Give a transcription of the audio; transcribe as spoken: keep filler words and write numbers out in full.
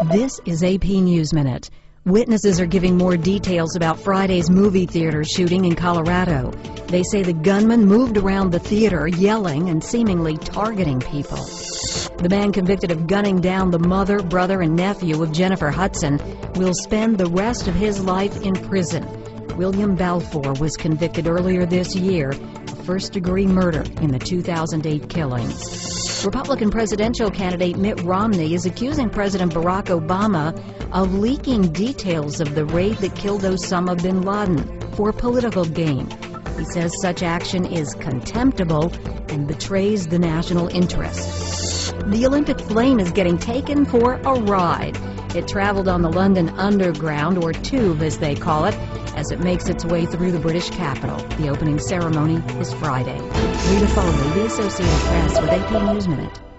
This is A P News Minute. Witnesses are giving more details about Friday's movie theater shooting in Colorado. They say the gunman moved around the theater yelling and seemingly targeting people. The man convicted of gunning down the mother, brother, and nephew of Jennifer Hudson will spend the rest of his life in prison. William Balfour was convicted earlier this year of first-degree murder in the two thousand eight killings. Republican presidential candidate Mitt Romney is accusing President Barack Obama of leaking details of the raid that killed Osama bin Laden for political gain. He says such action is contemptible and betrays the national interest. The Olympic flame is getting taken for a ride. It traveled on the London Underground, or Tube as they call it, as it makes its way through the British capital. The opening ceremony is Friday. Rita Foley, The Associated Press, with A P News Minute.